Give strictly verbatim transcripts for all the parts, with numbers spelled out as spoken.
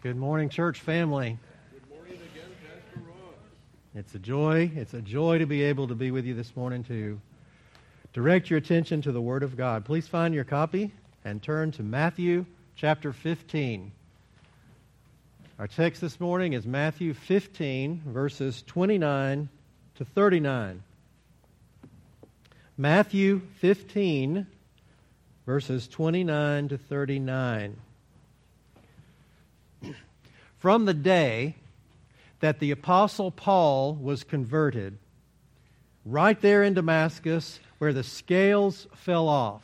Good morning, church family. Good morning again, Pastor Ron. It's a joy. It's a joy to be able to be with you this morning to direct your attention to the Word of God. Please find your copy and turn to Matthew chapter fifteen. Our text this morning is Matthew fifteen, verses twenty-nine to thirty-nine. Matthew fifteen, verses twenty-nine to thirty-nine. From the day that the Apostle Paul was converted, right there in Damascus where the scales fell off,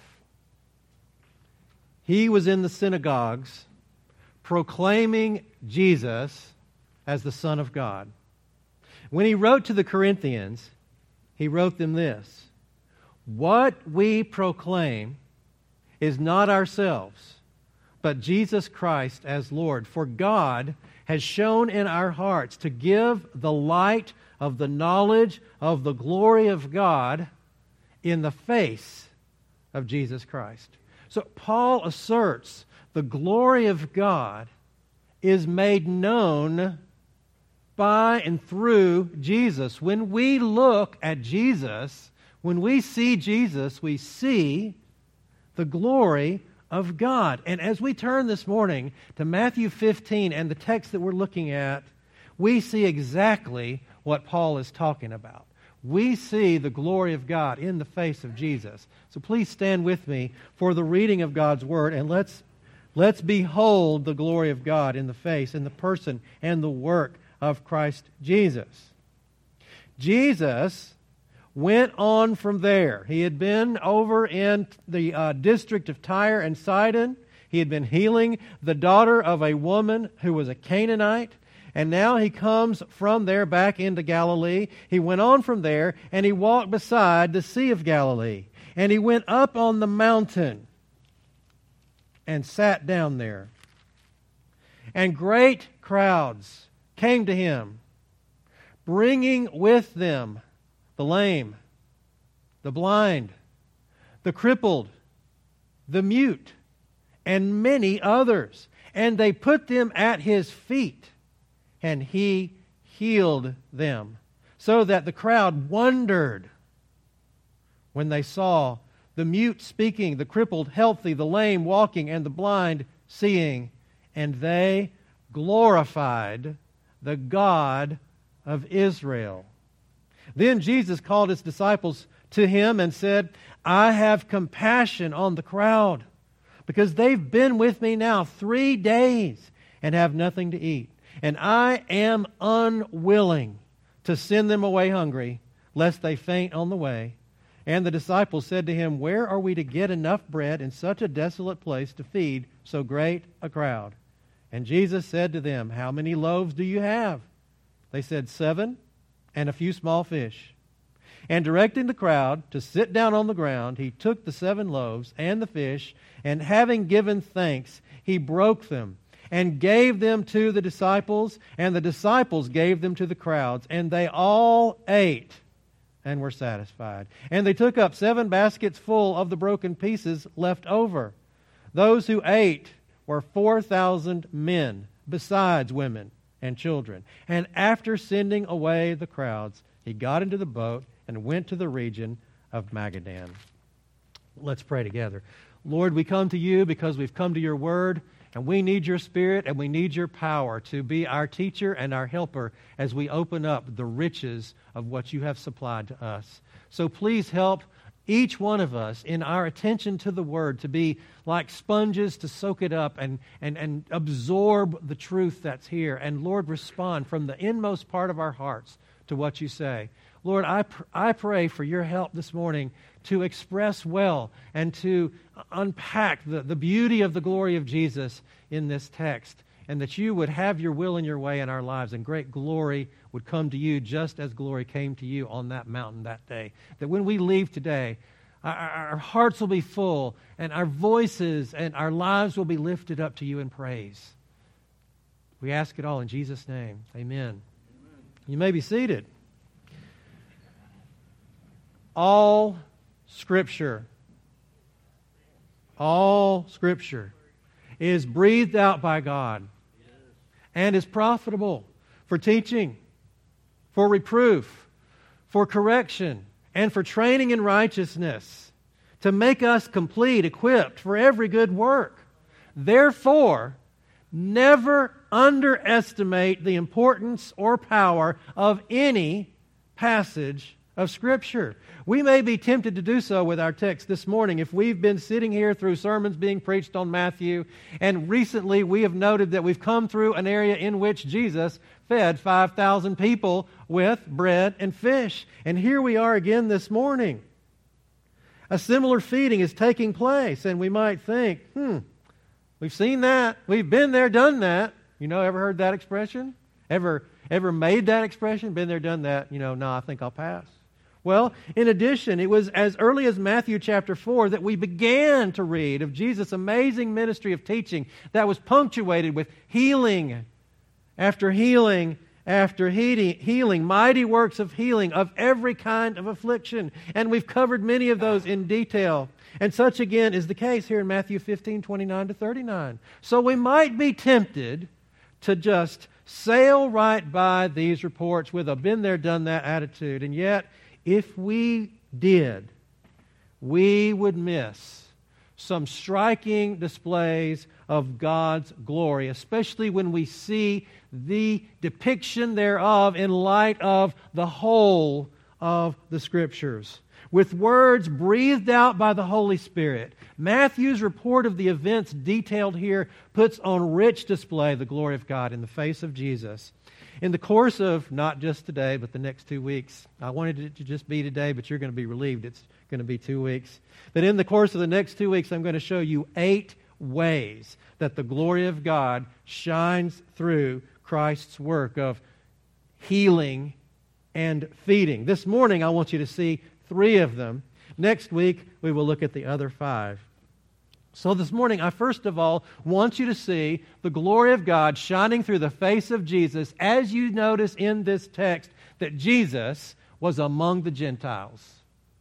he was in the synagogues proclaiming Jesus as the Son of God. When he wrote to the Corinthians, he wrote them this: "What we proclaim is not ourselves, but Jesus Christ as Lord. For God has shown in our hearts to give the light of the knowledge of the glory of God in the face of Jesus Christ." So Paul asserts the glory of God is made known by and through Jesus. When we look at Jesus, when we see Jesus, we see the glory of God. And as we turn this morning to Matthew fifteen and the text that we're looking at, we see exactly what Paul is talking about. We see the glory of God in the face of Jesus. So please stand with me for the reading of God's Word, and let's let's behold the glory of God in the face, in the person and the work of Christ Jesus. Jesus went on from there. He had been over in the uh, district of Tyre and Sidon. He had been healing the daughter of a woman who was a Canaanite. And now he comes from there back into Galilee. He went on from there and he walked beside the Sea of Galilee. And he went up on the mountain and sat down there. And great crowds came to him, bringing with them the lame, the blind, the crippled, the mute, and many others. And they put them at his feet, and he healed them, so that the crowd wondered when they saw the mute speaking, the crippled healthy, the lame walking, and the blind seeing. And they glorified the God of Israel. Then Jesus called his disciples to him and said, "I have compassion on the crowd, because they've been with me now three days and have nothing to eat. And I am unwilling to send them away hungry, lest they faint on the way." And the disciples said to him, "Where are we to get enough bread in such a desolate place to feed so great a crowd?" And Jesus said to them, "How many loaves do you have?" They said, "Seven, and a few small fish." And directing the crowd to sit down on the ground, he took the seven loaves and the fish, and having given thanks, he broke them and gave them to the disciples, and the disciples gave them to the crowds, and they all ate and were satisfied. And they took up seven baskets full of the broken pieces left over. Those who ate were four thousand men, besides women and children. And after sending away the crowds, he got into the boat and went to the region of Magadan. Let's pray together. Lord, we come to you because we've come to your word, and we need your Spirit and we need your power to be our teacher and our helper as we open up the riches of what you have supplied to us. So please help each one of us in our attention to the Word to be like sponges to soak it up and, and, and absorb the truth that's here. And Lord, respond from the inmost part of our hearts to what you say. Lord, I, pr- I pray for your help this morning to express well and to unpack the, the beauty of the glory of Jesus in this text, and that you would have your will and your way in our lives, and great glory would come to you just as glory came to you on that mountain that day. That when we leave today, our, our hearts will be full, and our voices and our lives will be lifted up to you in praise. We ask it all in Jesus' name. Amen. Amen. You may be seated. All Scripture, all Scripture is breathed out by God and is profitable for teaching, for reproof, for correction, and for training in righteousness, to make us complete, equipped for every good work. Therefore, never underestimate the importance or power of any passage of Scripture. We may be tempted to do so with our text this morning if we've been sitting here through sermons being preached on Matthew, and recently we have noted that we've come through an area in which Jesus fed five thousand people with bread and fish. And here we are again this morning. A similar feeding is taking place, and we might think, hmm, we've seen that. We've been there, done that. You know, ever heard that expression? Ever ever made that expression? Been there, done that. You know, no, I think I'll pass. Well, in addition, it was as early as Matthew chapter four that we began to read of Jesus' amazing ministry of teaching that was punctuated with healing after healing after healing, mighty works of healing of every kind of affliction. And we've covered many of those in detail. And such again is the case here in Matthew fifteen, twenty-nine to thirty-nine. So we might be tempted to just sail right by these reports with a been there, done that attitude. And yet, if we did, we would miss some striking displays of God's glory, especially when we see the depiction thereof in light of the whole of the Scriptures. With words breathed out by the Holy Spirit, Matthew's report of the events detailed here puts on rich display the glory of God in the face of Jesus. In the course of not just today, but the next two weeks, I wanted it to just be today, but you're going to be relieved it's going to be two weeks. But in the course of the next two weeks, I'm going to show you eight ways that the glory of God shines through Christ's work of healing and feeding. This morning, I want you to see three of them. Next week, we will look at the other five. So this morning, I first of all want you to see the glory of God shining through the face of Jesus as you notice in this text that Jesus was among the Gentiles.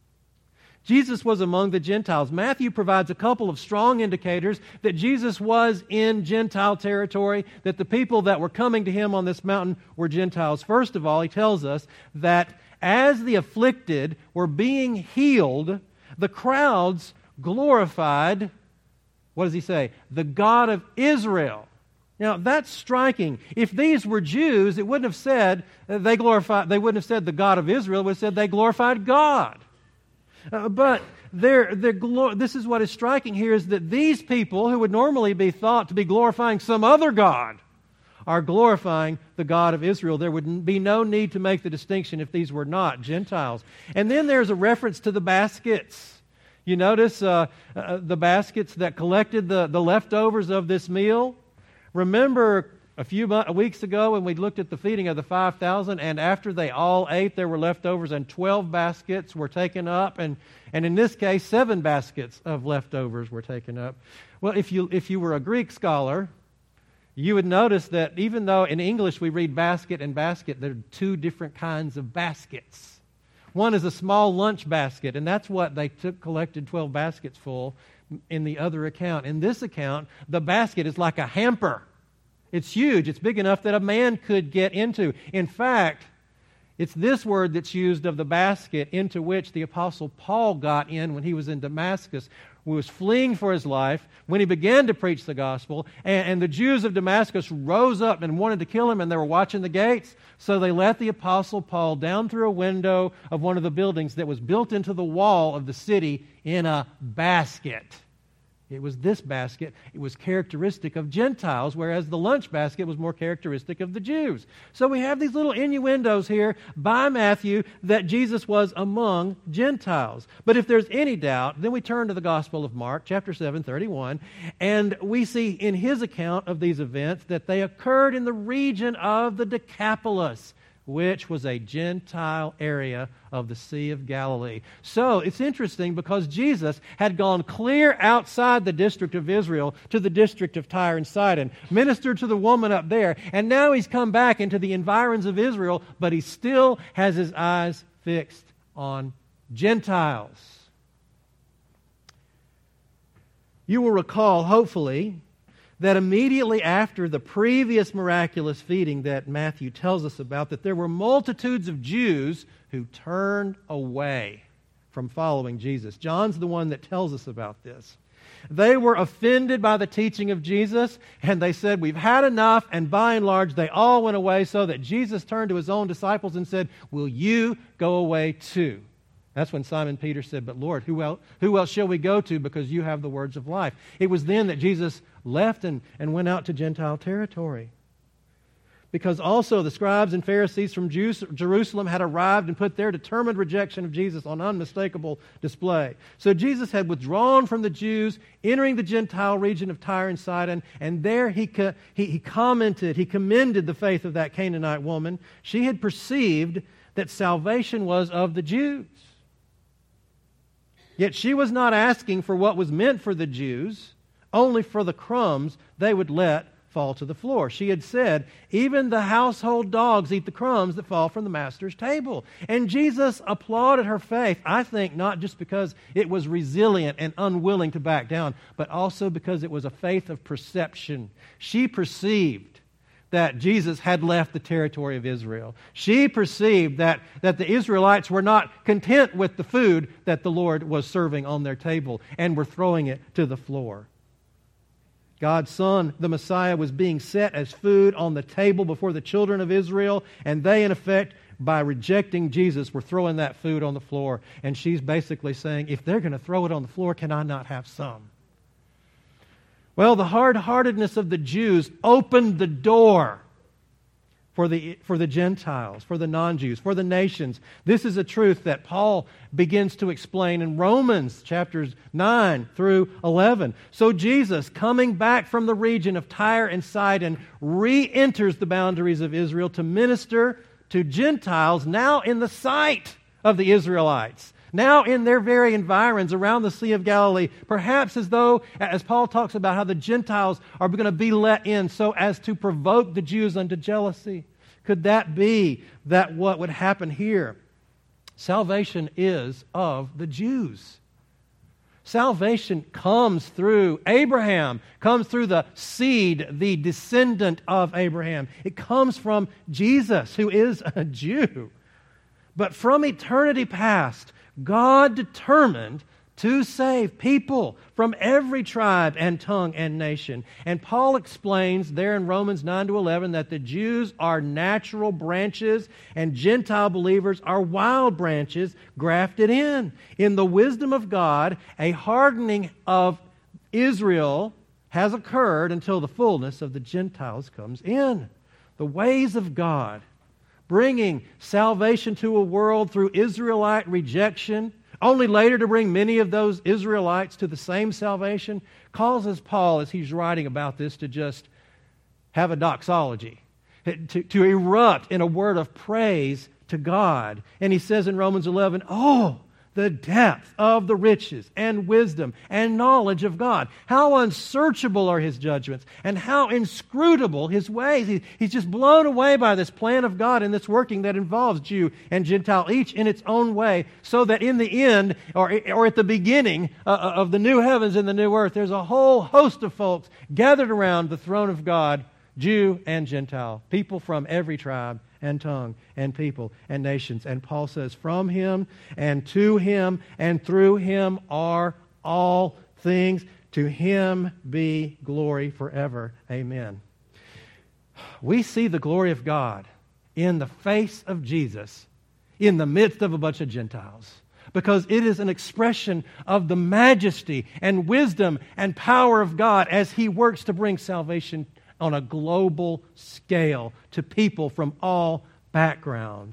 Jesus was among the Gentiles. Matthew provides a couple of strong indicators that Jesus was in Gentile territory, that the people that were coming to him on this mountain were Gentiles. First of all, he tells us that as the afflicted were being healed, the crowds glorified, what does he say? The God of Israel. Now, that's striking. If these were Jews, it wouldn't have said they glorified, they wouldn't have said the God of Israel, it would have said they glorified God. Uh, but they're, they're glor- this is what is striking here, is that these people who would normally be thought to be glorifying some other God are glorifying the God of Israel. There would be no need to make the distinction if these were not Gentiles. And then there's a reference to the baskets. You notice uh, uh, the baskets that collected the, the leftovers of this meal. Remember a few mo- weeks ago when we looked at the feeding of the five thousand, and after they all ate, there were leftovers, and twelve baskets were taken up, and, and in this case, seven baskets of leftovers were taken up. Well, if you if you were a Greek scholar, you would notice that even though in English we read basket and basket, there are two different kinds of baskets. One is a small lunch basket, and that's what they took, collected twelve baskets full in the other account. In this account, the basket is like a hamper. It's huge. It's big enough that a man could get into. In fact, it's this word that's used of the basket into which the Apostle Paul got in when he was in Damascus, who was fleeing for his life, when he began to preach the gospel, and, and the Jews of Damascus rose up and wanted to kill him, and they were watching the gates, so they let the Apostle Paul down through a window of one of the buildings that was built into the wall of the city in a basket. It was this basket. It was characteristic of Gentiles, whereas the lunch basket was more characteristic of the Jews. So we have these little innuendos here by Matthew that Jesus was among Gentiles. But if there's any doubt, then we turn to the Gospel of Mark, chapter seven, thirty-one, and we see in his account of these events that they occurred in the region of the Decapolis, which was a Gentile area of the Sea of Galilee. So it's interesting because Jesus had gone clear outside the district of Israel to the district of Tyre and Sidon, ministered to the woman up there, and now he's come back into the environs of Israel, but he still has his eyes fixed on Gentiles. You will recall, hopefully, that immediately after the previous miraculous feeding that Matthew tells us about, that there were multitudes of Jews who turned away from following Jesus. John's the one that tells us about this. They were offended by the teaching of Jesus, and they said, we've had enough, and by and large, they all went away, so that Jesus turned to his own disciples and said, will you go away too? That's when Simon Peter said, but Lord, who else, who else shall we go to, because you have the words of life? It was then that Jesus left and, and went out to Gentile territory. Because also the scribes and Pharisees from Jerusalem had arrived and put their determined rejection of Jesus on unmistakable display. So Jesus had withdrawn from the Jews, entering the Gentile region of Tyre and Sidon, and there he, co- he, he commented, he commended the faith of that Canaanite woman. She had perceived that salvation was of the Jews. Yet she was not asking for what was meant for the Jews, only for the crumbs they would let fall to the floor. She had said, even the household dogs eat the crumbs that fall from the master's table. And Jesus applauded her faith, I think not just because it was resilient and unwilling to back down, but also because it was a faith of perception. She perceived that Jesus had left the territory of Israel. She perceived that, that the Israelites were not content with the food that the Lord was serving on their table and were throwing it to the floor. God's Son, the Messiah, was being set as food on the table before the children of Israel, and they, in effect, by rejecting Jesus, were throwing that food on the floor. And she's basically saying, if they're going to throw it on the floor, can I not have some? Well, the hard-heartedness of the Jews opened the door for the, for the Gentiles, for the non-Jews, for the nations. This is a truth that Paul begins to explain in Romans chapters nine through eleven. So Jesus, coming back from the region of Tyre and Sidon, re-enters the boundaries of Israel to minister to Gentiles now in the sight of the Israelites. Now in their very environs around the Sea of Galilee, perhaps as though, as Paul talks about how the Gentiles are going to be let in so as to provoke the Jews unto jealousy. Could that be that what would happen here? Salvation is of the Jews. Salvation comes through Abraham, comes through the seed, the descendant of Abraham. It comes from Jesus, who is a Jew. But from eternity past, God determined to save people from every tribe and tongue and nation. And Paul explains there in Romans nine to eleven that the Jews are natural branches and Gentile believers are wild branches grafted in. In the wisdom of God, a hardening of Israel has occurred until the fullness of the Gentiles comes in. The ways of God, bringing salvation to a world through Israelite rejection, only later to bring many of those Israelites to the same salvation, causes Paul, as he's writing about this, to just have a doxology, to, to erupt in a word of praise to God. And he says in Romans eleven, oh, the depth of the riches and wisdom and knowledge of God. How unsearchable are His judgments and how inscrutable His ways. He, he's just blown away by this plan of God and this working that involves Jew and Gentile, each in its own way, so that in the end, or, or at the beginning uh, of the new heavens and the new earth, there's a whole host of folks gathered around the throne of God, Jew and Gentile, people from every tribe and tongue and people and nations. And Paul says, from Him and to Him and through Him are all things. To Him be glory forever. Amen. We see the glory of God in the face of Jesus in the midst of a bunch of Gentiles, because it is an expression of the majesty and wisdom and power of God as He works to bring salvation on a global scale to people from all backgrounds.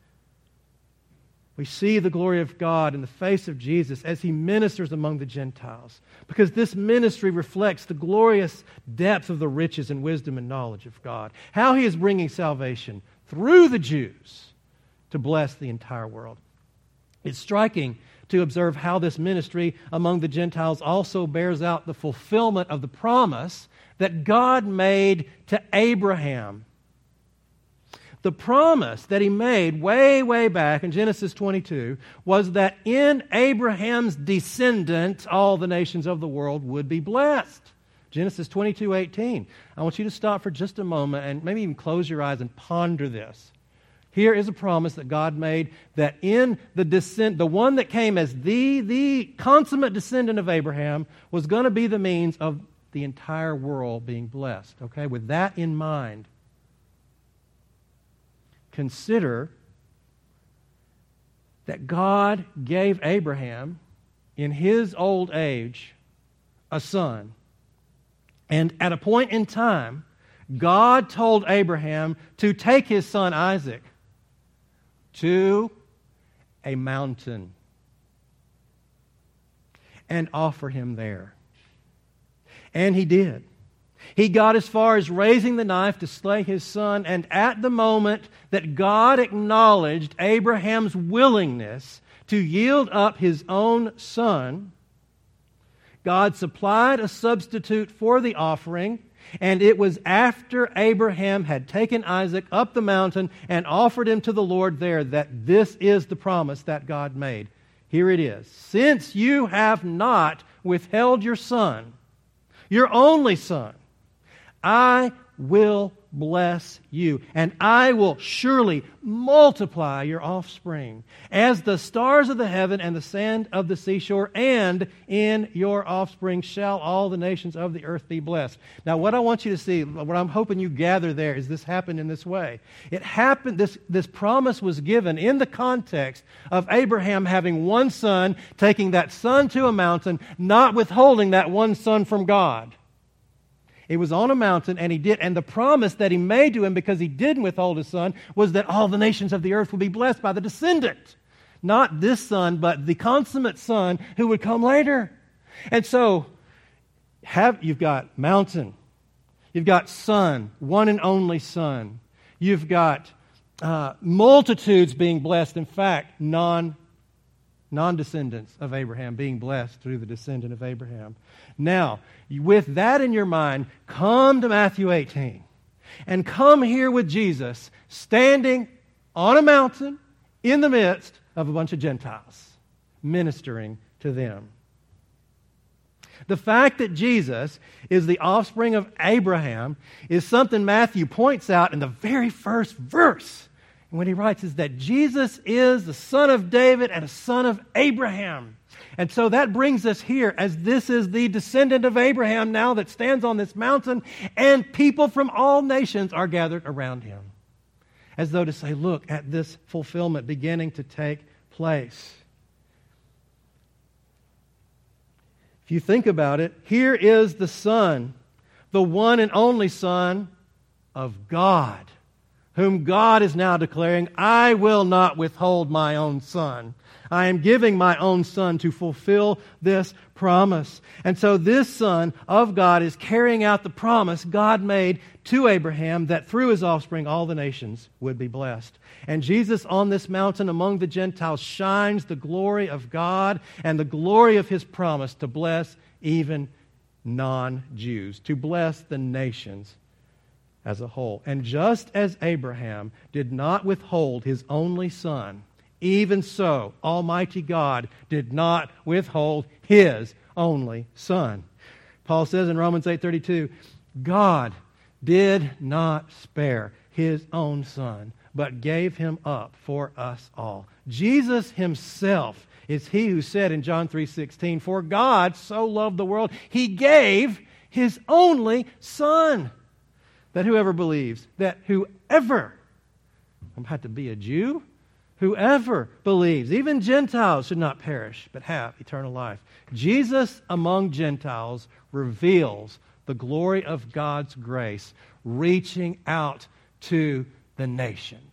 We see the glory of God in the face of Jesus as He ministers among the Gentiles, because this ministry reflects the glorious depth of the riches and wisdom and knowledge of God. How He is bringing salvation through the Jews to bless the entire world. It's striking to observe how this ministry among the Gentiles also bears out the fulfillment of the promise that God made to Abraham. The promise that He made way, way back in Genesis twenty-two was that in Abraham's descendants all the nations of the world would be blessed. Genesis twenty-two eighteen. I want you to stop for just a moment and maybe even close your eyes and ponder this. Here is a promise that God made that in the descent, the one that came as the, the consummate descendant of Abraham was going to be the means of the entire world being blessed. Okay, with that in mind, consider that God gave Abraham in his old age a son. And at a point in time, God told Abraham to take his son Isaac to a mountain and offer him there. And he did. He got as far as raising the knife to slay his son, and at the moment that God acknowledged Abraham's willingness to yield up his own son, God supplied a substitute for the offering, and it was after Abraham had taken Isaac up the mountain and offered him to the Lord there that this is the promise that God made. Here it is. Since you have not withheld your son, your only son, I will bless you, and I will surely multiply your offspring as the stars of the heaven and the sand of the seashore, and in your offspring shall all the nations of the earth be blessed. Now, what I want you to see, what I'm hoping you gather there, is this happened in this way. It happened, this, this promise was given in the context of Abraham having one son, taking that son to a mountain, not withholding that one son from God. It was on a mountain, and he did. And the promise that he made to him, because he didn't withhold his son, was that all the nations of the earth would be blessed by the descendant. Not this son, but the consummate son who would come later. And so, have you've got mountain. You've got son, one and only son. You've got uh, multitudes being blessed. In fact, non non-descendants of Abraham being blessed through the descendant of Abraham. Now, with that in your mind, come to Matthew eighteen and come here with Jesus standing on a mountain in the midst of a bunch of Gentiles, ministering to them. The fact that Jesus is the offspring of Abraham is something Matthew points out in the very first verse. And what he writes is that Jesus is the son of David and a son of Abraham. And so that brings us here, as this is the descendant of Abraham now that stands on this mountain, and people from all nations are gathered around him. As though to say, look at this fulfillment beginning to take place. If you think about it, here is the Son, the one and only Son of God, whom God is now declaring, I will not withhold my own Son. I am giving my own Son to fulfill this promise. And so this Son of God is carrying out the promise God made to Abraham that through his offspring all the nations would be blessed. And Jesus on this mountain among the Gentiles shines the glory of God and the glory of his promise to bless even non-Jews, to bless the nations as a whole. And just as Abraham did not withhold his only son, even so Almighty God did not withhold his only Son. Paul says in Romans eight thirty-two, God did not spare his own Son, but gave him up for us all. Jesus himself is he who said in John three sixteen, for God so loved the world, he gave his only Son, that whoever believes, that whoever, I'm about to be a Jew, whoever believes, even Gentiles, should not perish, but have eternal life. Jesus among Gentiles reveals the glory of God's grace reaching out to the nations.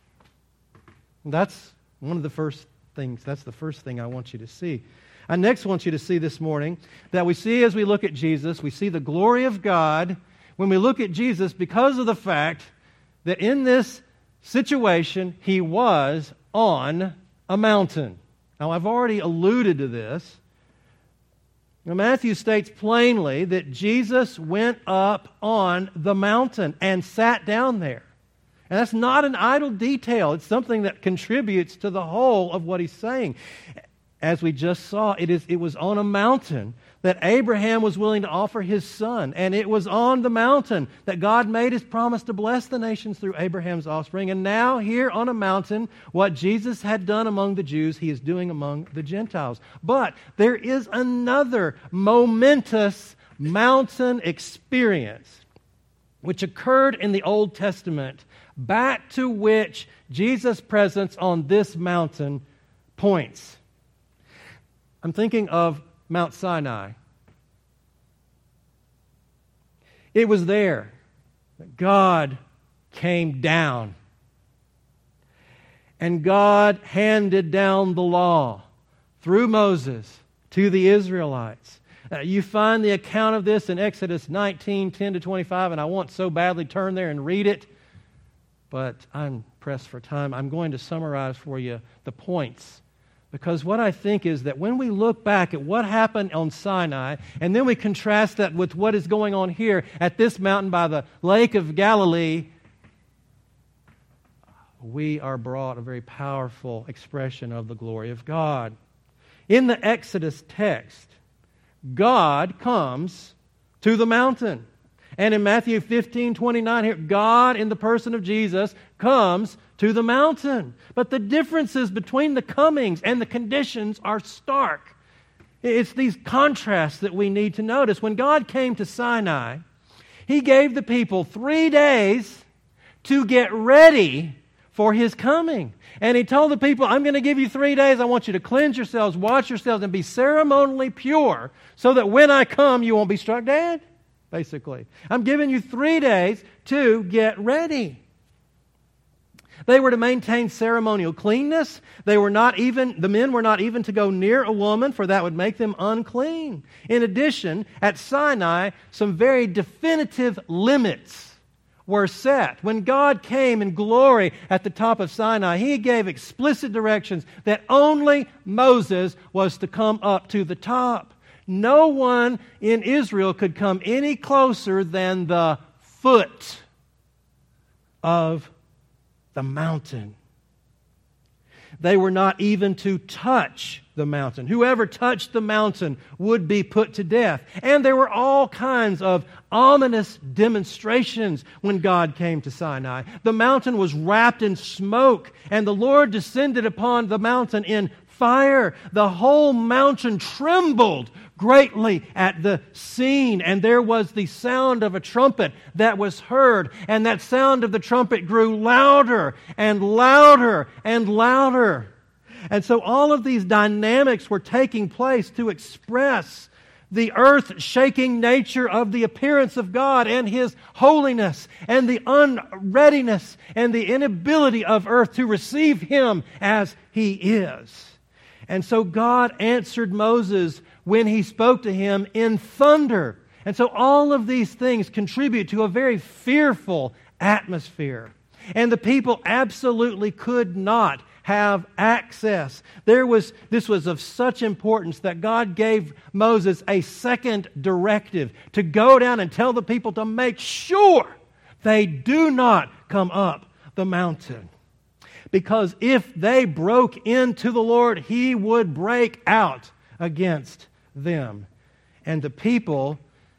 That's one of the first things, that's the first thing I want you to see. I next want you to see this morning that we see as we look at Jesus, we see the glory of God when we look at Jesus because of the fact that in this situation, he was on a mountain. Now, I've already alluded to this. Now, Matthew states plainly that Jesus went up on the mountain and sat down there. And that's not an idle detail. It's something that contributes to the whole of what he's saying. as we just saw, it is it was on a mountain that Abraham was willing to offer his son. And it was on the mountain that God made his promise to bless the nations through Abraham's offspring. And now here on a mountain, what Jesus had done among the Jews, he is doing among the Gentiles. But there is another momentous mountain experience which occurred in the Old Testament, back to which Jesus' presence on this mountain points. I'm thinking of Mount Sinai. It was there that God came down, and God handed down the law through Moses to the Israelites. Uh, you find the account of this in Exodus nineteen, ten to twenty-five, and I want so badly turn there and read it, but I'm pressed for time. I'm going to summarize for you the points, because what I think is that when we look back at what happened on Sinai, and then we contrast that with what is going on here at this mountain by the Lake of Galilee, we are brought a very powerful expression of the glory of God. In the Exodus text, God comes to the mountain. And in Matthew fifteen twenty-nine here, God in the person of Jesus comes to the mountain. But the differences between the comings and the conditions are stark. It's these contrasts that we need to notice. When God came to Sinai, He gave the people three days to get ready for His coming. And He told the people, I'm going to give you three days. I want you to cleanse yourselves, wash yourselves, and be ceremonially pure so that when I come, you won't be struck dead, basically. I'm giving you three days to get ready. They were to maintain ceremonial cleanness. They were not even, the men were not even to go near a woman, for that would make them unclean. In addition, at Sinai, some very definitive limits were set. When God came in glory at the top of Sinai, He gave explicit directions that only Moses was to come up to the top. No one in Israel could come any closer than the foot of the mountain. They were not even to touch the mountain. Whoever touched the mountain would be put to death. And there were all kinds of ominous demonstrations when God came to Sinai. The mountain was wrapped in smoke, and the Lord descended upon the mountain in fire. The whole mountain trembled greatly at the scene, and there was the sound of a trumpet that was heard, and that sound of the trumpet grew louder and louder and louder. And so all of these dynamics were taking place to express the earth-shaking nature of the appearance of God and His holiness, and the unreadiness and the inability of earth to receive Him as He is. And so God answered Moses when He spoke to him in thunder. And so all of these things contribute to a very fearful atmosphere. And the people absolutely could not have access. There was, this was of such importance that God gave Moses a second directive to go down and tell the people to make sure they do not come up the mountain. Because if they broke into the Lord, He would break out against them. And the people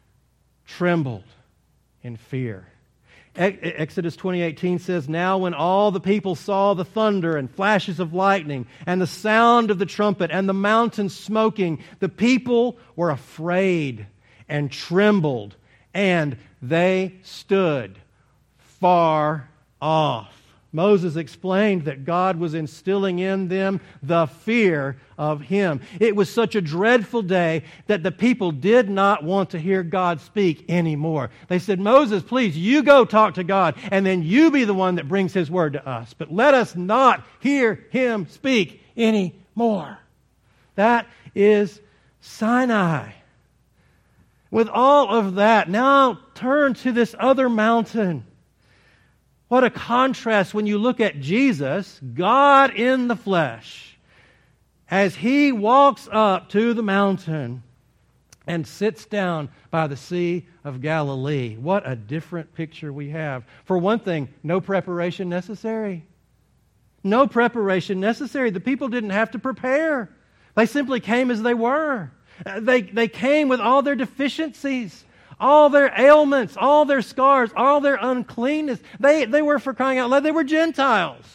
trembled in fear. Exodus twenty eighteen says, Now when all the people saw the thunder and flashes of lightning and the sound of the trumpet and the mountain smoking, the people were afraid and trembled, and they stood far off. Moses explained that God was instilling in them the fear of Him. It was such a dreadful day that the people did not want to hear God speak anymore. They said, Moses, please, you go talk to God, and then you be the one that brings His word to us. But let us not hear Him speak anymore. That is Sinai. With all of that, now turn to this other mountain. What a contrast when you look at Jesus, God in the flesh, as He walks up to the mountain and sits down by the Sea of Galilee. What a different picture we have. For one thing, no preparation necessary. No preparation necessary. The people didn't have to prepare. They simply came as they were. They, they came with all their deficiencies, all their ailments, all their scars, all their uncleanness. They, they were, for crying out loud, they were Gentiles.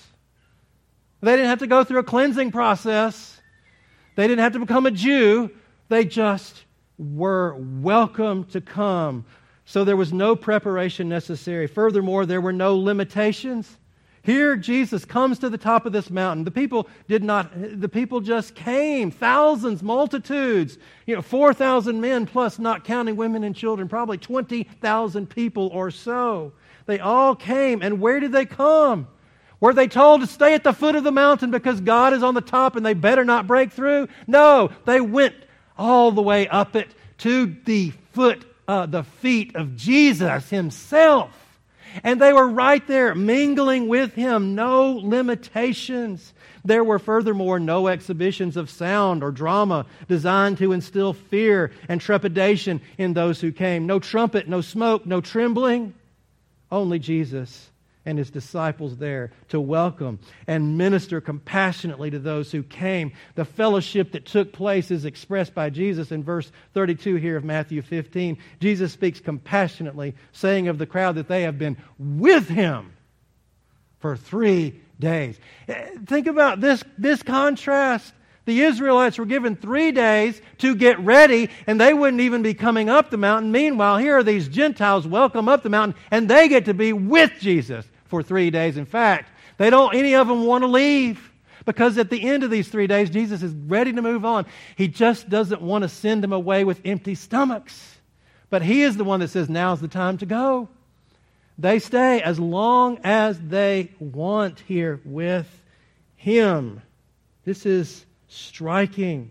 They didn't have to go through a cleansing process. They didn't have to become a Jew. They just were welcome to come. So there was no preparation necessary. Furthermore, there were no limitations. Here Jesus comes to the top of this mountain. The people did not, the people just came. Thousands, multitudes. You know, four thousand men plus, not counting women and children, probably twenty thousand people or so. They all came. And where did they come? Were they told to stay at the foot of the mountain because God is on the top and they better not break through? No, they went all the way up it to the foot, uh, the feet of Jesus Himself. And they were right there, mingling with Him, no limitations. There were furthermore no exhibitions of sound or drama designed to instill fear and trepidation in those who came. No trumpet, no smoke, no trembling. Only Jesus and His disciples there to welcome and minister compassionately to those who came. The fellowship that took place is expressed by Jesus in verse thirty-two here of Matthew fifteen. Jesus speaks compassionately, saying of the crowd that they have been with Him for three days. Think about this, this contrast. The Israelites were given three days to get ready, and they wouldn't even be coming up the mountain. Meanwhile, here are these Gentiles welcome up the mountain, and they get to be with Jesus for three days. In fact, they don't, any of them want to leave, because at the end of these three days, Jesus is ready to move on. He just doesn't want to send them away with empty stomachs. But He is the one that says, now's the time to go. They stay as long as they want here with Him. This is striking.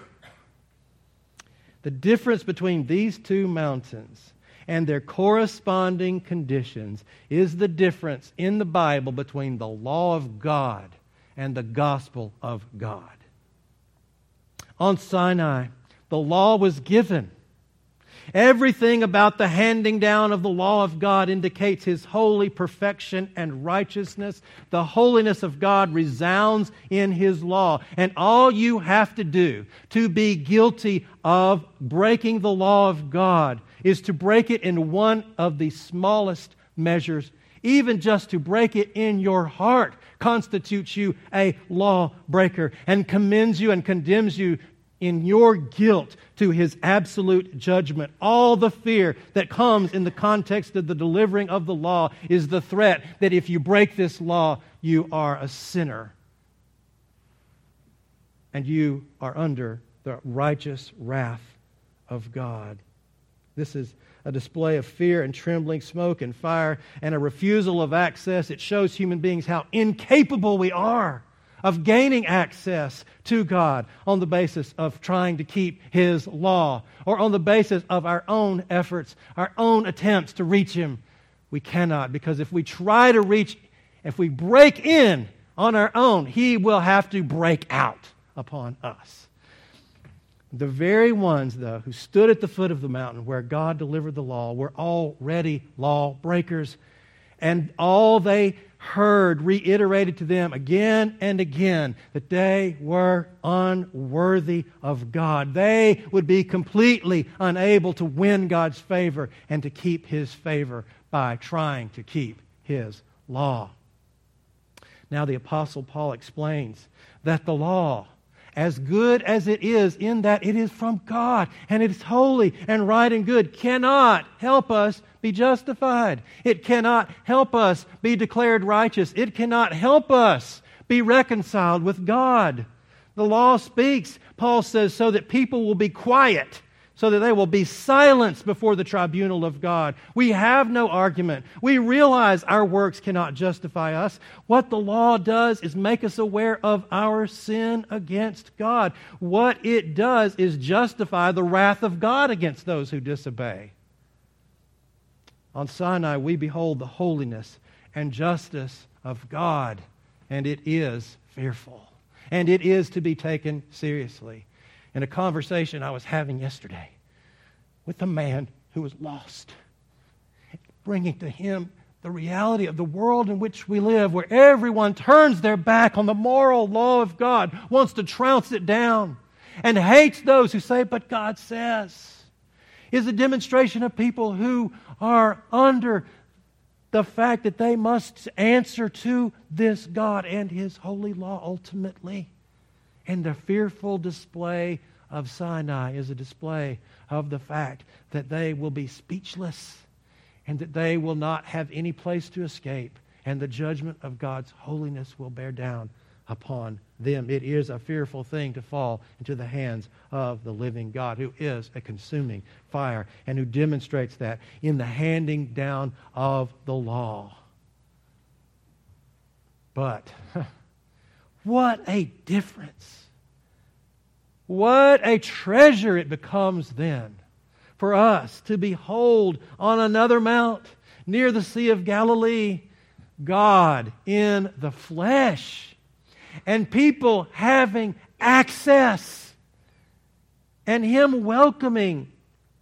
The difference between these two mountains and their corresponding conditions is the difference in the Bible between the law of God and the gospel of God. On Sinai, the law was given. Everything about the handing down of the law of God indicates His holy perfection and righteousness. The holiness of God resounds in His law. And all you have to do to be guilty of breaking the law of God is to break it in one of the smallest measures. Even just to break it in your heart constitutes you a lawbreaker and commends you and condemns you in your guilt to His absolute judgment. All the fear that comes in the context of the delivering of the law is the threat that if you break this law, you are a sinner. And you are under the righteous wrath of God. This is a display of fear and trembling, smoke and fire, and a refusal of access. It shows human beings how incapable we are of gaining access to God on the basis of trying to keep His law, or on the basis of our own efforts, our own attempts to reach Him. We cannot, because if we try to reach, if we break in on our own, He will have to break out upon us. The very ones, though, who stood at the foot of the mountain where God delivered the law were already lawbreakers, and all they heard reiterated to them again and again that they were unworthy of God. They would be completely unable to win God's favor and to keep His favor by trying to keep His law. Now the Apostle Paul explains that the law, as good as it is in that it is from God and it is holy and right and good, cannot help us be justified. It cannot help us be declared righteous. It cannot help us be reconciled with God. The law speaks, Paul says, so that people will be quiet, so that they will be silenced before the tribunal of God. We have no argument. We realize our works cannot justify us. What the law does is make us aware of our sin against God. What it does is justify the wrath of God against those who disobey. On Sinai, we behold the holiness and justice of God, and it is fearful, and it is to be taken seriously. In a conversation I was having yesterday with a man who was lost, bringing to him the reality of the world in which we live, where everyone turns their back on the moral law of God, wants to trounce it down. and hates those who say, but God says, is a demonstration of people who are under the fact that they must answer to this God and His holy law ultimately. And the fearful display of Sinai is a display of the fact that they will be speechless and that they will not have any place to escape, and the judgment of God's holiness will bear down upon them. It is a fearful thing to fall into the hands of the living God, who is a consuming fire and who demonstrates that in the handing down of the law. But what a difference! What a treasure it becomes then for us to behold on another mount near the Sea of Galilee God in the flesh, and people having access, and Him welcoming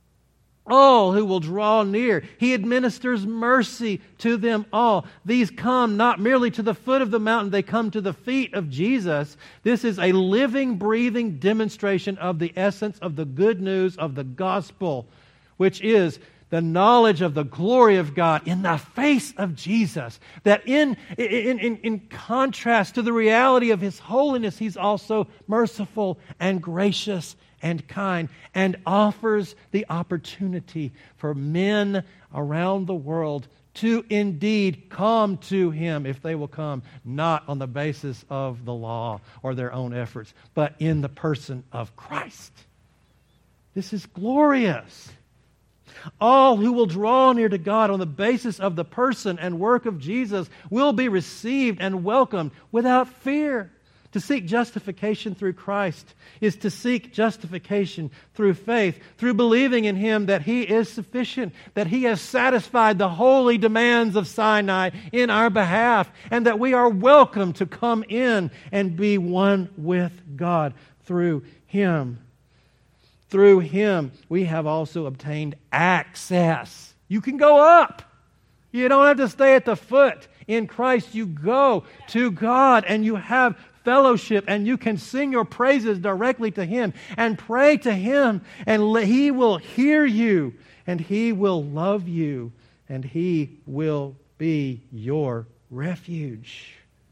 all who will draw near. He administers mercy to them all. These come not merely to the foot of the mountain, they come to the feet of Jesus. This is a living, breathing demonstration of the essence of the good news of the gospel, which is the knowledge of the glory of God in the face of Jesus. That in, in, in, in contrast to the reality of His holiness, He's also merciful and gracious and kind, and offers the opportunity for men around the world to indeed come to Him if they will come, not on the basis of the law or their own efforts, but in the person of Christ. This is glorious. All who will draw near to God on the basis of the person and work of Jesus will be received and welcomed without fear. To seek justification through Christ is to seek justification through faith, through believing in Him that He is sufficient, that He has satisfied the holy demands of Sinai in our behalf, and that we are welcome to come in and be one with God through Him. Through Him, we have also obtained access. You can go up. You don't have to stay at the foot. In Christ, you go to God and you have fellowship, and you can sing your praises directly to Him and pray to Him, and He will hear you, and He will love you, and He will be your refuge.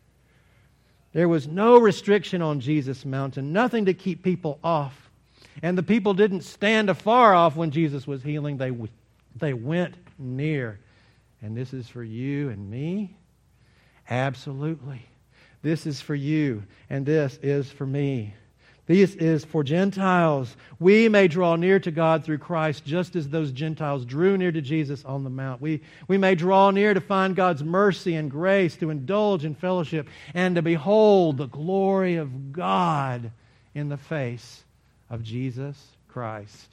There was no restriction on Jesus' mountain, nothing to keep people off. And the people didn't stand afar off when Jesus was healing. They, they went near. And this is for you and me? Absolutely. This is for you, and this is for me. This is for Gentiles. We may draw near to God through Christ just as those Gentiles drew near to Jesus on the mount. We, we may draw near to find God's mercy and grace, to indulge in fellowship, and to behold the glory of God in the face of Jesus Christ.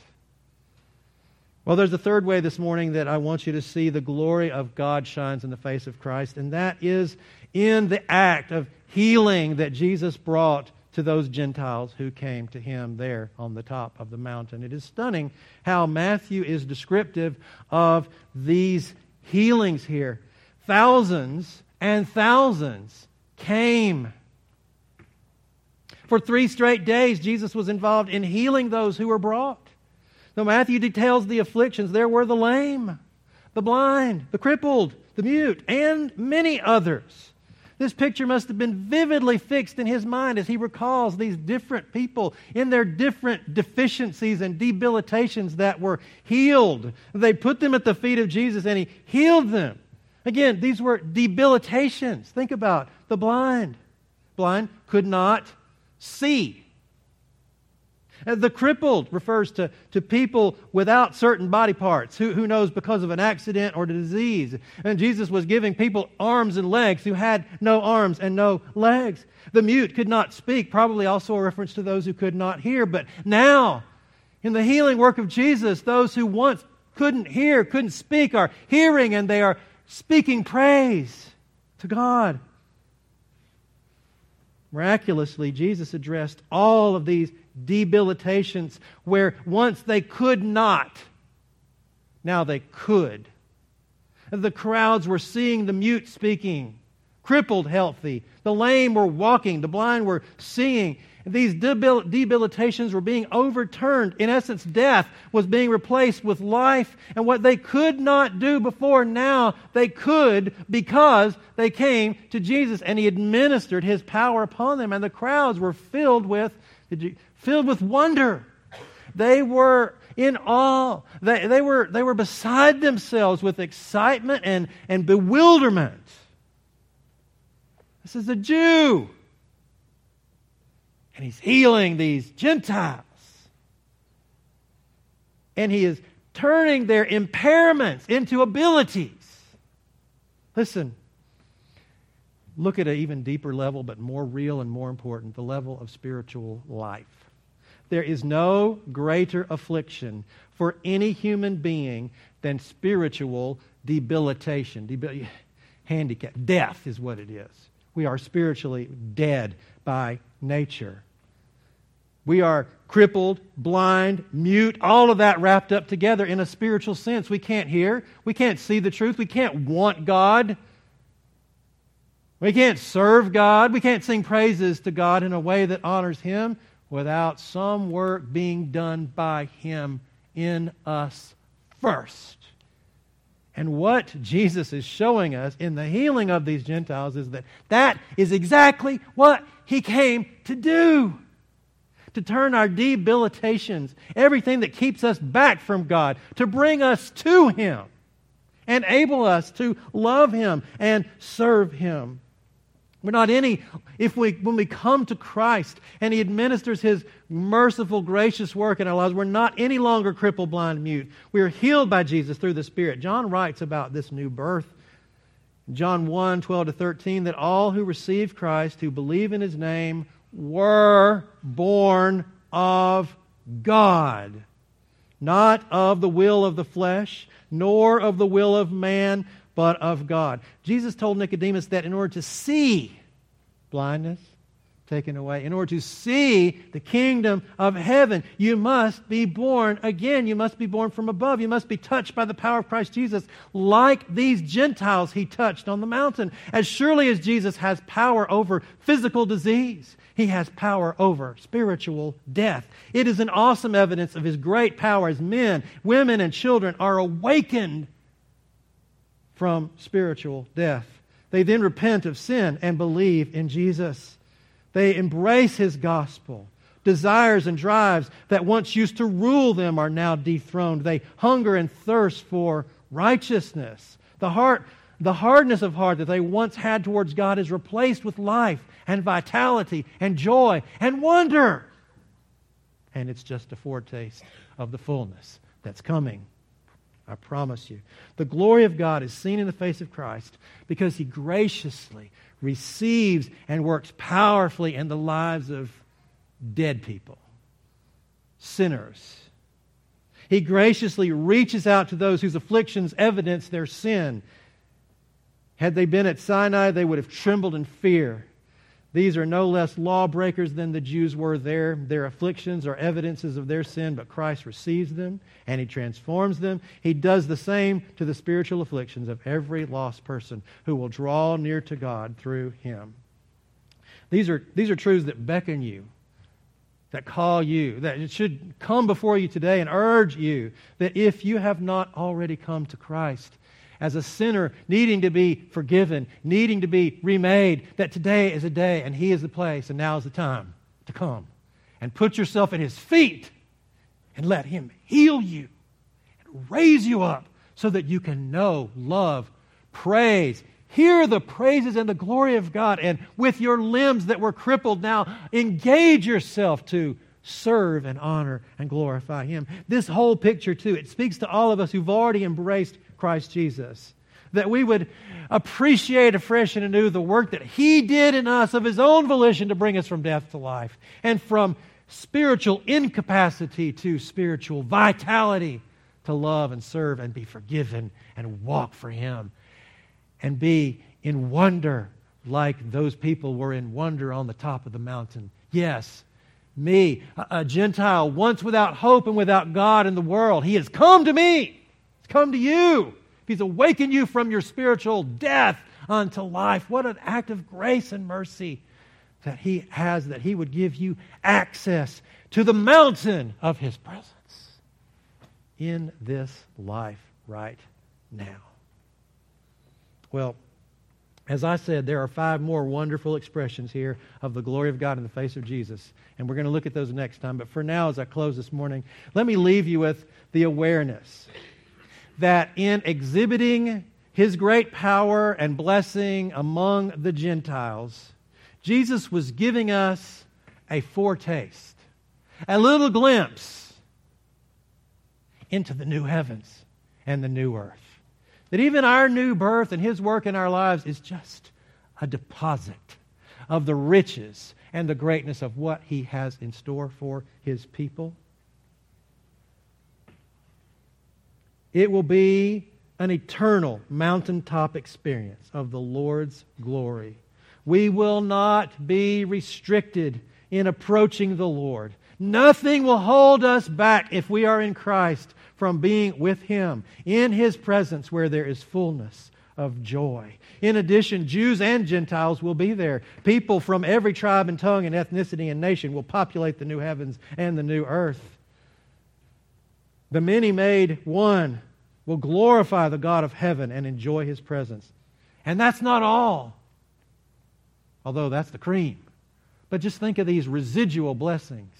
Well, there's a third way this morning that I want you to see the glory of God shines in the face of Christ, and that is in the act of healing that Jesus brought to those Gentiles who came to Him there on the top of the mountain. It is stunning how Matthew is descriptive of these healings here. Thousands and thousands came. For three straight days, Jesus was involved in healing those who were brought. So Matthew details the afflictions. There were the lame, the blind, the crippled, the mute, and many others. This picture must have been vividly fixed in his mind as he recalls these different people in their different deficiencies and debilitations that were healed. They put them at the feet of Jesus and He healed them. Again, these were debilitations. Think about the blind. Blind could not see. The crippled refers to, to people without certain body parts, who, who knows because of an accident or disease. And Jesus was giving people arms and legs who had no arms and no legs. The mute could not speak, probably also a reference to those who could not hear. But now, in the healing work of Jesus, those who once couldn't hear, couldn't speak, are hearing, and they are speaking praise to God. Miraculously, Jesus addressed all of these debilitations where once they could not, now they could. The crowds were seeing the mute speaking, crippled healthy, the lame were walking, the blind were seeing. These debil- debilitations were being overturned. In essence, death was being replaced with life. And what they could not do before, now they could because they came to Jesus and He administered His power upon them. And the crowds were filled with, did you, filled with wonder. They were in awe. They, they, were, they were beside themselves with excitement and, and bewilderment. This is a Jew. And He's healing these Gentiles. And He is turning their impairments into abilities. Listen, look at an even deeper level, but more real and more important, the level of spiritual life. There is no greater affliction for any human being than spiritual debilitation. Debil- handicap. Death is what it is. We are spiritually dead by nature. We are crippled, blind, mute, all of that wrapped up together in a spiritual sense. We can't hear. We can't see the truth. We can't want God. We can't serve God. We can't sing praises to God in a way that honors Him without some work being done by Him in us first. And what Jesus is showing us in the healing of these Gentiles is that that is exactly what He came to do. To turn our debilitations, everything that keeps us back from God, to bring us to Him, enable us to love Him and serve Him. We're not any, if we, when we come to Christ and He administers His merciful, gracious work in our lives, we're not any longer crippled, blind, mute. We are healed by Jesus through the Spirit. John writes about this new birth. John one, twelve to thirteen, that all who receive Christ, who believe in His name, were born of God, not of the will of the flesh, nor of the will of man, but of God. Jesus told Nicodemus that in order to see blindness taken away, in order to see the kingdom of heaven, you must be born again. You must be born from above. You must be touched by the power of Christ Jesus, like these Gentiles He touched on the mountain. As surely as Jesus has power over physical disease, He has power over spiritual death. It is an awesome evidence of His great power as men, women, and children are awakened from spiritual death. They then repent of sin and believe in Jesus. They embrace His gospel. Desires and drives that once used to rule them are now dethroned. They hunger and thirst for righteousness. The heart, the hardness of heart that they once had towards God is replaced with life and vitality and joy and wonder. And it's just a foretaste of the fullness that's coming. I promise you. The glory of God is seen in the face of Christ because He graciously receives and works powerfully in the lives of dead people, sinners. He graciously reaches out to those whose afflictions evidence their sin. Had they been at Sinai, they would have trembled in fear. These are no less lawbreakers than the Jews were there. Their afflictions are evidences of their sin, but Christ receives them and He transforms them. He does the same to the spiritual afflictions of every lost person who will draw near to God through Him. These are, these are truths that beckon you, that call you, that it should come before you today and urge you that if you have not already come to Christ, as a sinner needing to be forgiven, needing to be remade, that today is a day and He is the place and now is the time to come and put yourself at His feet and let Him heal you and raise you up so that you can know, love, praise, hear the praises and the glory of God, and with your limbs that were crippled now, engage yourself to serve and honor and glorify Him. This whole picture too, it speaks to all of us who've already embraced Christ Jesus, that we would appreciate afresh and anew the work that He did in us of His own volition to bring us from death to life and from spiritual incapacity to spiritual vitality, to love and serve and be forgiven and walk for Him and be in wonder like those people were in wonder on the top of the mountain. Yes, me, a, a Gentile, once without hope and without God in the world, He has come to me. Come to you. If He's awakened you from your spiritual death unto life. What an act of grace and mercy that He has, that He would give you access to the mountain of His presence in this life right now. Well, as I said, there are five more wonderful expressions here of the glory of God in the face of Jesus. And we're going to look at those next time. But for now, as I close this morning, let me leave you with the awareness that in exhibiting His great power and blessing among the Gentiles, Jesus was giving us a foretaste, a little glimpse into the new heavens and the new earth. That even our new birth and His work in our lives is just a deposit of the riches and the greatness of what He has in store for His people. It will be an eternal mountaintop experience of the Lord's glory. We will not be restricted in approaching the Lord. Nothing will hold us back if we are in Christ from being with Him in His presence where there is fullness of joy. In addition, Jews and Gentiles will be there. People from every tribe and tongue and ethnicity and nation will populate the new heavens and the new earth. The many made one will glorify the God of heaven and enjoy His presence. And that's not all, although that's the cream. But just think of these residual blessings.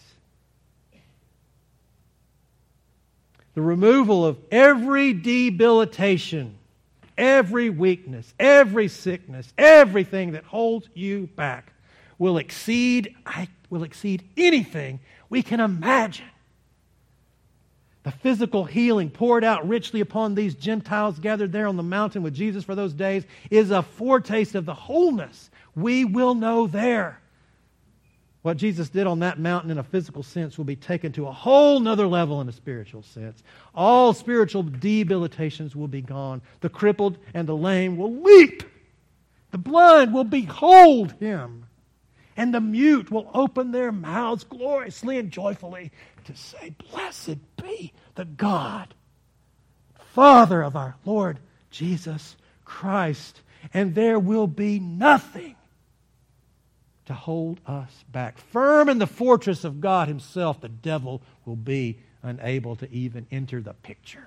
The removal of every debilitation, every weakness, every sickness, everything that holds you back will exceed, I, will exceed anything we can imagine. The physical healing poured out richly upon these Gentiles gathered there on the mountain with Jesus for those days is a foretaste of the wholeness we will know there. What Jesus did on that mountain in a physical sense will be taken to a whole nother level in a spiritual sense. All spiritual debilitations will be gone. The crippled and the lame will leap. The blind will behold Him. And the mute will open their mouths gloriously and joyfully to say, "Blessed be the God, Father of our Lord Jesus Christ." And there will be nothing to hold us back. Firm in the fortress of God Himself, the devil will be unable to even enter the picture.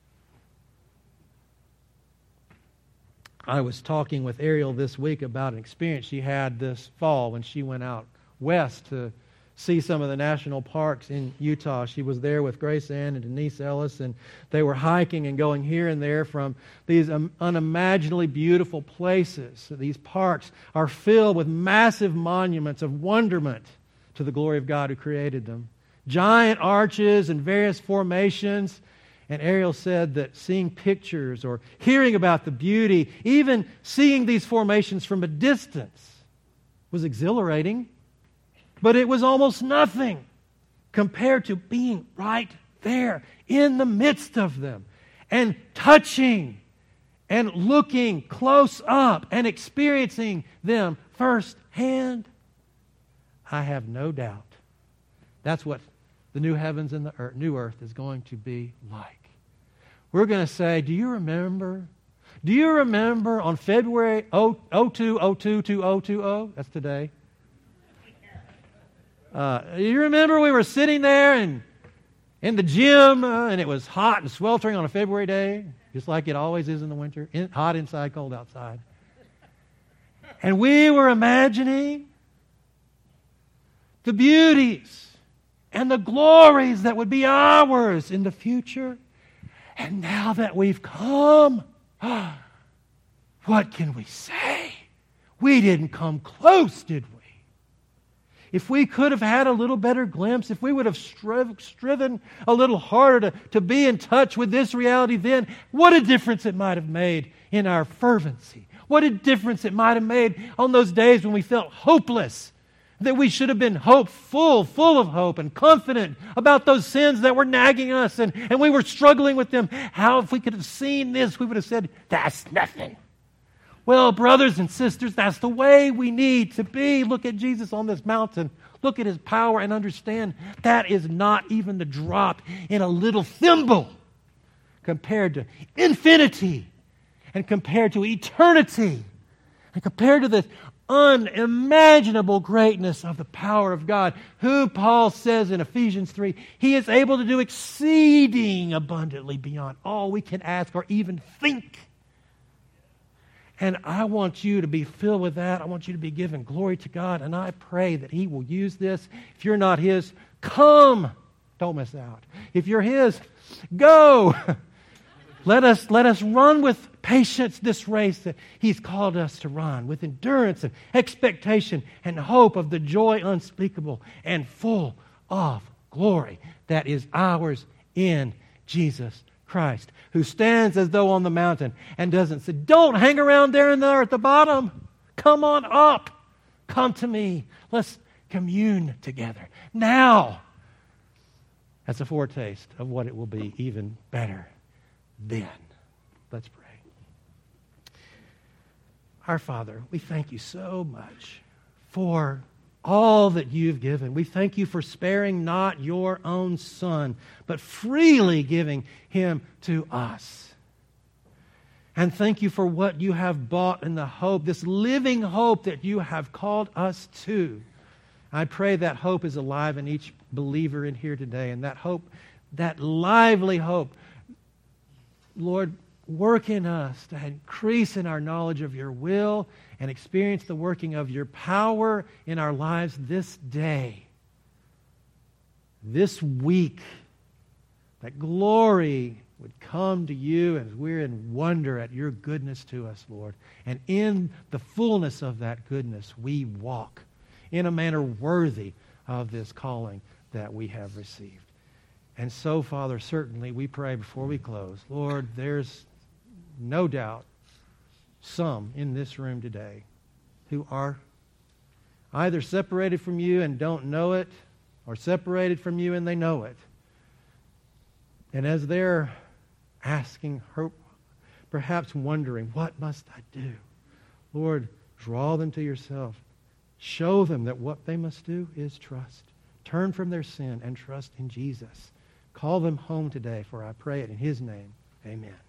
I was talking with Ariel this week about an experience she had this fall when she went out west to see some of the national parks in Utah. She was there with Grace Ann and Denise Ellis, and they were hiking and going here and there from these um, unimaginably beautiful places. These parks are filled with massive monuments of wonderment to the glory of God who created them. Giant arches and various formations. And Ariel said that seeing pictures or hearing about the beauty, even seeing these formations from a distance, was exhilarating. But it was almost nothing compared to being right there in the midst of them and touching and looking close up and experiencing them firsthand. I have no doubt that's what the new heavens and the earth, new earth is going to be like. We're going to say, do you remember? Do you remember on February oh two oh two two oh two oh? That's today. Uh, you remember we were sitting there and in the gym uh, and it was hot and sweltering on a February day, just like it always is in the winter, in, hot inside, cold outside. And we were imagining the beauties and the glories that would be ours in the future. And now that we've come, what can we say? We didn't come close, did we? If we could have had a little better glimpse, if we would have striv- striven a little harder to, to be in touch with this reality then, what a difference it might have made in our fervency. What a difference it might have made on those days when we felt hopeless, that we should have been hopeful, full of hope and confident about those sins that were nagging us and, and we were struggling with them. How, if we could have seen this, we would have said, that's nothing. Well, brothers and sisters, that's the way we need to be. Look at Jesus on this mountain. Look at His power and understand that is not even the drop in a little thimble compared to infinity and compared to eternity And compared to the unimaginable greatness of the power of God, who Paul says in Ephesians three, He is able to do exceeding abundantly beyond all we can ask or even think. And I want you to be filled with that. I want you to be giving glory to God. And I pray that He will use this. If you're not His, come. Don't miss out. If you're His, go. Let us, let us run with patience this race that He's called us to run, with endurance and expectation and hope of the joy unspeakable and full of glory that is ours in Jesus Christ, who stands as though on the mountain and doesn't say, don't hang around there and there at the bottom. Come on up. Come to me. Let's commune together. Now, that's a foretaste of what it will be even better then. Let's pray. Our Father, we thank you so much for all that you've given. We thank you for sparing not your own Son, but freely giving Him to us. And thank you for what you have bought in the hope, this living hope that you have called us to. I pray that hope is alive in each believer in here today, and that hope, that lively hope, Lord, work in us to increase in our knowledge of your will and experience the working of your power in our lives this day, this week, that glory would come to you as we're in wonder at your goodness to us, Lord. And in the fullness of that goodness, we walk in a manner worthy of this calling that we have received. And so, Father, certainly we pray before we close, Lord, there's no doubt some in this room today who are either separated from you and don't know it, or separated from you and they know it. And as they're asking, perhaps wondering, what must I do? Lord, draw them to yourself. Show them that what they must do is trust. Turn from their sin and trust in Jesus. Call them home today, for I pray it in His name. Amen.